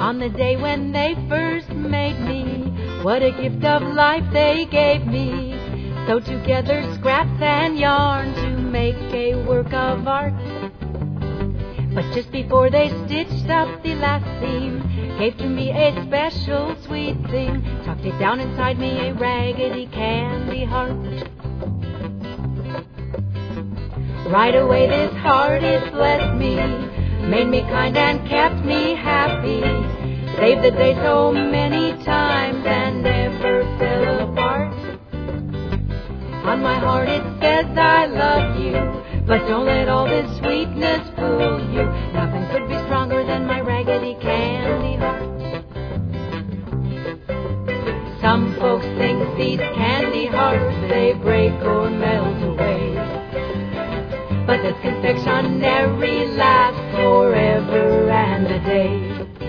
on the day when they first made me. What a gift of life they gave me. Sewed together scraps and yarn to make a work of art. But just before they stitched up the last seam, gave to me a special sweet thing, tucked it down inside me, a raggedy candy heart. Right away this heart it blessed me, made me kind and kept me happy, saved the day so many times and never fell apart. On my heart it says I love you, but don't let all this sweetness fool you. Nothing could be stronger than my raggedy candy heart. Some folks think these candy hearts, they break or melt away, but this confectionery lasts forever and a day.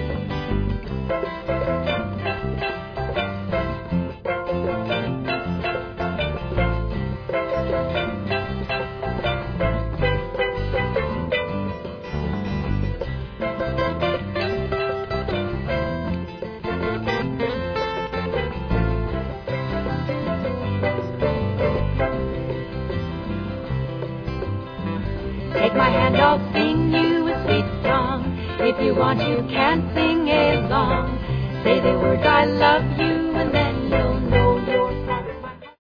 Take my hand, I'll sing you a sweet song. If you want, you can sing along. Say the words, I love you.